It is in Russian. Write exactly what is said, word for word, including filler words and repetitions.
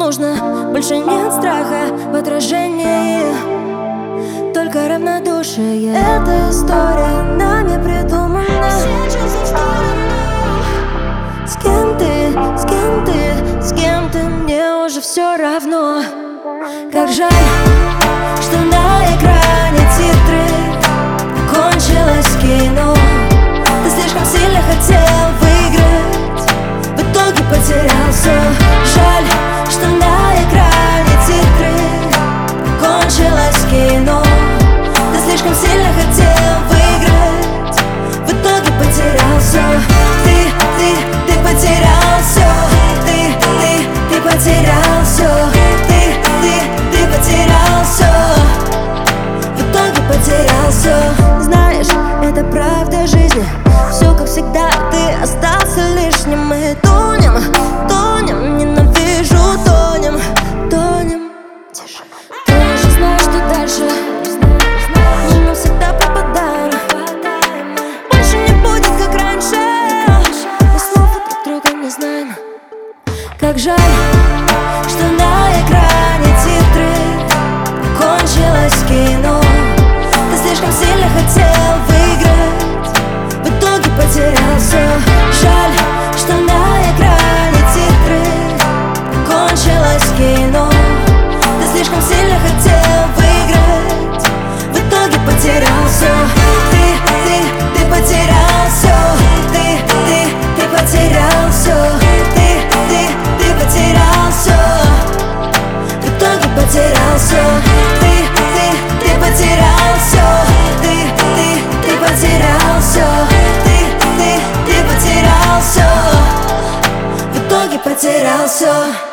нужно. Больше нет страха в отражении, только равнодушие. Эта история нами придумана. С кем ты, с кем ты, с кем ты, мне уже все равно. Как жаль, что на экране титры, кончилось кино. Ты слишком сильно хотел выиграть, в итоге потерял все. Жаль, что на экране титры, кончилось кино. Ты слишком сильно хотел выиграть, в итоге потерял все. Ты, ты, ты потерял все. Ты, ты, ты потерял все. Ты, ты, ты потерял все. В итоге потерял все. Знаешь, это правда жизни. Все как всегда, ты остался лишним. Мы тонем, тонем, ненавижу, тонем, тонем. Тише. Тоже знаю, что дальше, но мы всегда пропадаем. Больше не будет, как раньше. Мы слов друг друга не знаем. Как жаль, что на экране титры, кончилось кино. Ты слишком сильно хотел выиграть, в итоге потерял все. Жаль, что на экране титры, кончилось кино. Ты слишком сильно хотел выиграть, в итоге потерял все. Ты, ты, ты потерял все. Ты, ты, ты потерял все. Ты, ты, ты потерял все. В итоге потерял все. Ты, ты, ты потерял все. Ты, ты, ты потерял все. Ты, ты, ты потерял все. В итоге потерял все.